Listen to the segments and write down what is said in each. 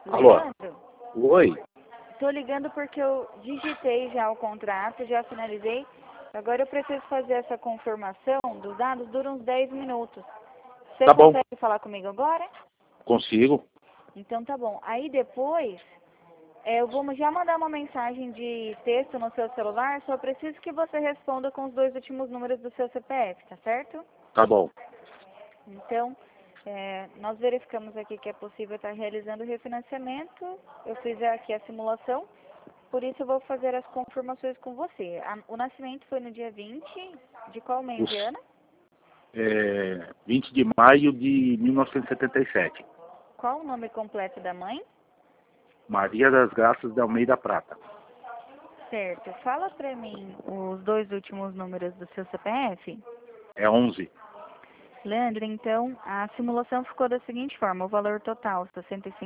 Alô? Leandro, Oi? tô ligando porque eu digitei já o contrato, já finalizei. Agora eu preciso fazer essa confirmação dos dados, dura uns 10 minutos. Você Tá bom, consegue falar comigo agora? consigo. Então tá bom. Aí depois, eu vou já mandar uma mensagem de texto no seu celular, só preciso que você responda com os 2 últimos números do seu CPF, tá certo? Tá bom. Então, nós verificamos aqui que é possível estar realizando o refinanciamento. Eu fiz aqui a simulação, por isso eu vou fazer as confirmações com você. O nascimento foi no dia 20 de qual mês de ano? 20 de maio de 1977. Qual o nome completo da mãe? Maria das Graças de Almeida Prata. Certo. Fala pra mim os 2 últimos números do seu CPF. É 11. Leandro, então, a simulação ficou da seguinte forma: o valor total, R$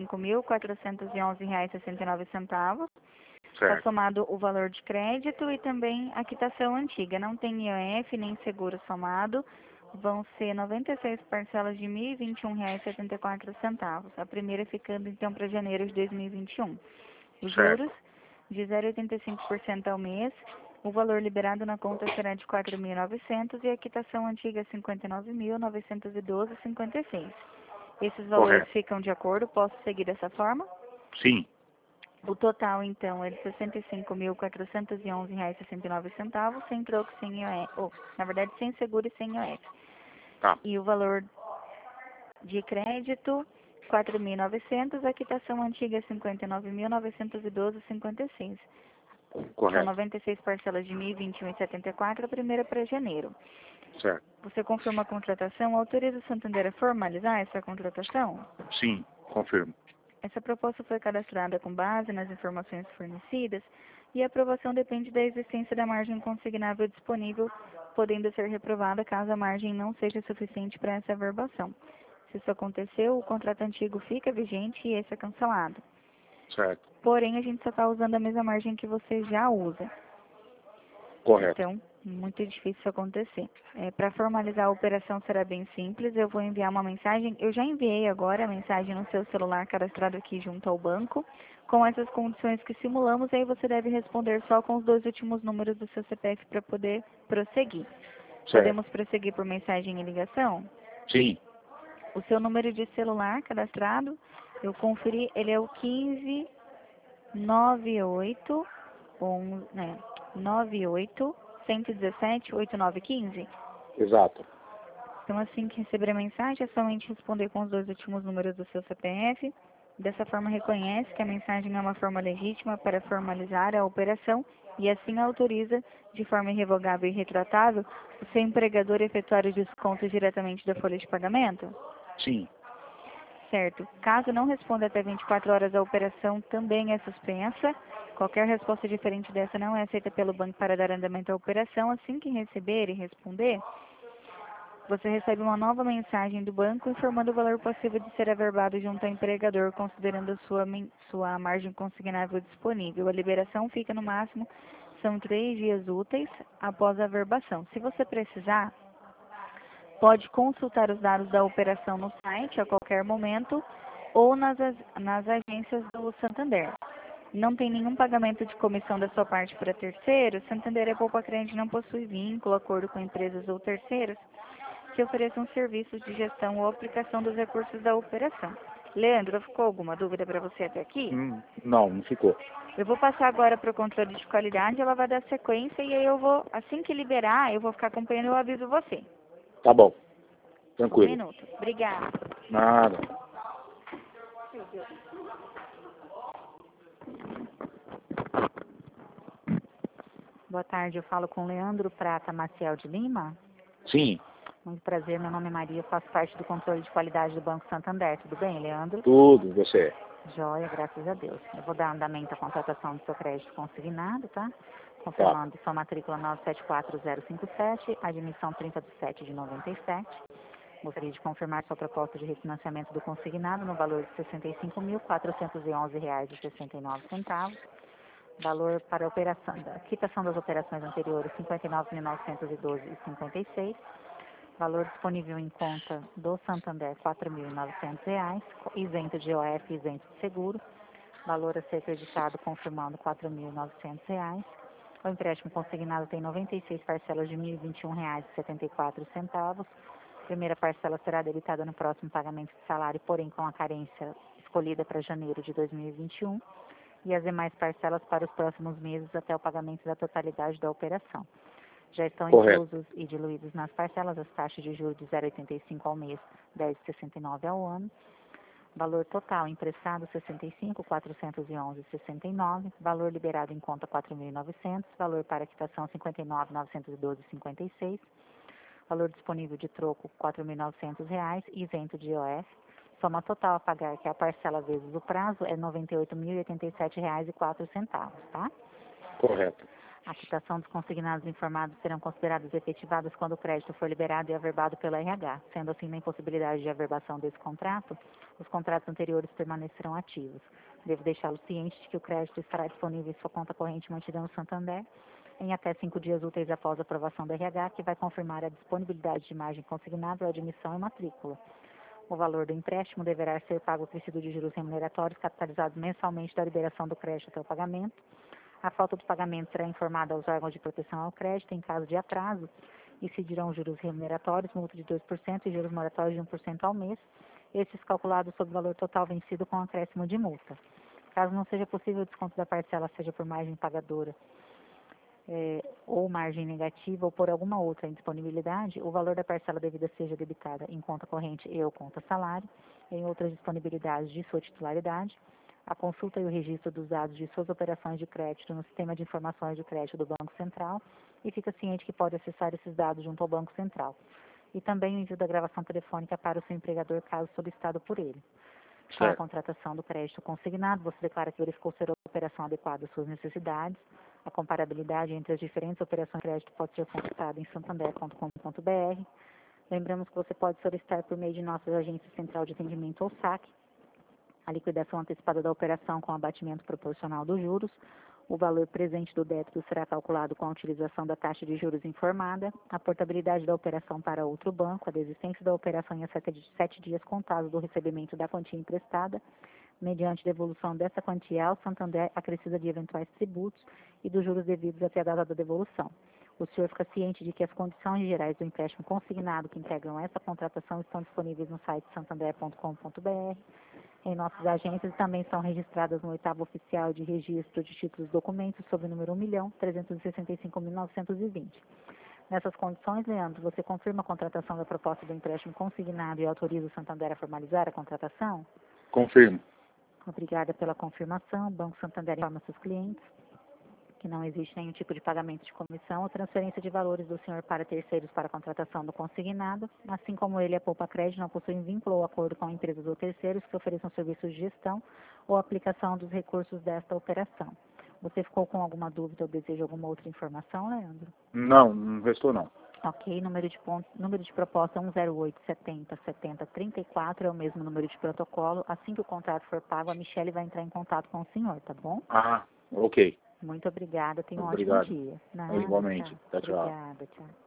65.411,69. Está Certo. somado o valor de crédito e também a quitação antiga. Não tem IOF nem seguro somado. Vão ser 96 parcelas de R$ 1.021,74. A primeira ficando, então, para janeiro de 2021. Os Certo. juros de 0,85% ao mês. O valor liberado na conta será de 4.900 e a quitação antiga 59.912,56. Esses valores Correto. ficam de acordo? Posso seguir dessa forma? Sim. O total, então, é de R$ 65.411,69, sem troco, sem IOF. Na verdade, sem seguro e sem IOF. Tá. E o valor de crédito, 4.900, a quitação antiga, 59.912,56. São Correto. 96 parcelas de R$ 1.021,74, a primeira para janeiro. Certo. Você confirma a contratação? Autoriza o Santander a formalizar essa contratação? Sim. Confirmo. Essa proposta foi cadastrada com base nas informações fornecidas e a aprovação depende da existência da margem consignável disponível, podendo ser reprovada caso a margem não seja suficiente para essa averbação. Se isso aconteceu, o contrato antigo fica vigente e esse é cancelado. Certo. Porém, a gente só está usando a mesma margem que você já usa. Correto. Então, muito difícil isso acontecer. Para formalizar a operação será bem simples, eu vou enviar uma mensagem. Eu já enviei agora a mensagem no seu celular cadastrado aqui junto ao banco, com essas condições que simulamos, aí você deve responder só com os 2 últimos números do seu CPF para poder prosseguir. Certo. Podemos prosseguir por mensagem e ligação? Sim. O seu número de celular cadastrado, eu conferi, ele é o 1598 98 117 8915. Exato. Então, assim que receber a mensagem, é somente responder com os 2 últimos números do seu CPF. Dessa forma, reconhece que a mensagem é uma forma legítima para formalizar a operação e assim autoriza, de forma irrevogável e retratável, o seu empregador a efetuar o desconto diretamente da folha de pagamento? Sim. Certo. Caso não responda até 24 horas, a operação também é suspensa. Qualquer resposta diferente dessa não é aceita pelo banco para dar andamento à operação. Assim que receber e responder, você recebe uma nova mensagem do banco informando o valor possível de ser averbado junto ao empregador, considerando a sua margem consignável disponível. A liberação fica no máximo, são 3 dias úteis após a averbação. Se você precisar, pode consultar os dados da operação no site a qualquer momento ou nas agências do Santander. Não tem nenhum pagamento de comissão da sua parte para terceiros. Santander é poupa-crente, não possui vínculo, acordo com empresas ou terceiros que ofereçam serviços de gestão ou aplicação dos recursos da operação. Leandro, ficou alguma dúvida para você até aqui? Não, não ficou. Eu vou passar agora para o controle de qualidade, ela vai dar sequência e aí eu vou, assim que liberar, eu vou ficar acompanhando e eu aviso você. Tá bom. Um Tranquilo. minuto. Obrigada. Nada. Boa tarde, eu falo com Leandro Prata Maciel de Lima. Sim. Muito prazer, meu nome é Maria, faço parte do controle de qualidade do Banco Santander. Tudo bem, Leandro? Tudo. Você. Joia, graças a Deus. Eu vou dar andamento à contratação do seu crédito consignado, tá? Tá. Confirmando sua matrícula 974057, admissão 30 de 7 de 97. Gostaria de confirmar sua proposta de refinanciamento do consignado no valor de R$ 65.411,69. Valor para a operação, da quitação das operações anteriores, R$ 59.912,56. Valor disponível em conta do Santander, R$ 4.900, isento de IOF, isento de seguro. Valor a ser acreditado, confirmando, R$ 4.900. O empréstimo consignado tem 96 parcelas de R$ 1.021,74. Primeira parcela será debitada no próximo pagamento de salário, porém com a carência escolhida para janeiro de 2021, e as demais parcelas para os próximos meses até o pagamento da totalidade da operação. Já estão inclusos e diluídos nas parcelas as taxas de juros de 0,85 ao mês, 10,69 ao ano. Valor total emprestado 65.411,69, valor liberado em conta 4.900, valor para quitação 59.912,56, valor disponível de troco R$ 4.900, isento de IOF. Soma total a pagar, que é a parcela vezes o prazo, é R$ 98.087,04, tá? Correto. A quitação dos consignados informados serão consideradas efetivadas quando o crédito for liberado e averbado pela RH. Sendo assim, na impossibilidade de averbação desse contrato, os contratos anteriores permanecerão ativos. Devo deixá-lo ciente de que o crédito estará disponível em sua conta corrente mantida no Santander em até 5 dias úteis após a aprovação da RH, que vai confirmar a disponibilidade de margem consignada, admissão e matrícula. O valor do empréstimo deverá ser pago acrescido de juros remuneratórios capitalizados mensalmente da liberação do crédito até o pagamento. A falta do pagamento será informada aos órgãos de proteção ao crédito em caso de atraso, incidirão juros remuneratórios, multa de 2% e juros moratórios de 1% ao mês, estes calculados sobre o valor total vencido com acréscimo de multa. Caso não seja possível o desconto da parcela, seja por margem pagadora ou margem negativa ou por alguma outra indisponibilidade, o valor da parcela devida seja debitada em conta corrente e ou conta salário, em outras disponibilidades de sua titularidade, a consulta e o registro dos dados de suas operações de crédito no Sistema de Informações de Crédito do Banco Central e fica ciente que pode acessar esses dados junto ao Banco Central. E também o envio da gravação telefônica para o seu empregador, caso solicitado por ele. Para a contratação do crédito consignado, você declara que verificou ser a operação adequada às suas necessidades. A comparabilidade entre as diferentes operações de crédito pode ser consultada em santander.com.br. Lembramos que você pode solicitar por meio de nossas agências Central de Atendimento ou SAC a liquidação antecipada da operação com abatimento proporcional dos juros. O valor presente do débito será calculado com a utilização da taxa de juros informada, a portabilidade da operação para outro banco, a desistência da operação em até 7 dias contados do recebimento da quantia emprestada, mediante devolução dessa quantia ao Santander acrescida de eventuais tributos e dos juros devidos até a data da devolução. O senhor fica ciente de que as condições gerais do empréstimo consignado que integram essa contratação estão disponíveis no site santander.com.br, em nossas agências e também são registradas no 8º Oficial de Registro de Títulos e Documentos sob o número 1.365.920. Nessas condições, Leandro, você confirma a contratação da proposta do empréstimo consignado e autoriza o Santander a formalizar a contratação? Confirmo. Obrigada pela confirmação. O Banco Santander informa seus clientes que não existe nenhum tipo de pagamento de comissão ou transferência de valores do senhor para terceiros para a contratação do consignado, assim como ele e a Poupa Crédito não possuem vínculo ou acordo com empresas ou terceiros que ofereçam serviços de gestão ou aplicação dos recursos desta operação. Você ficou com alguma dúvida ou deseja alguma outra informação, Leandro? Não, não restou não. Ok, número de proposta 108707034 é o mesmo número de protocolo. Assim que o contrato for pago, a Michele vai entrar em contato com o senhor, tá bom? Ah, ok. Muito obrigada, tenha um Obrigado. ótimo dia. Igualmente. Tchau, tchau. Obrigada, tchau.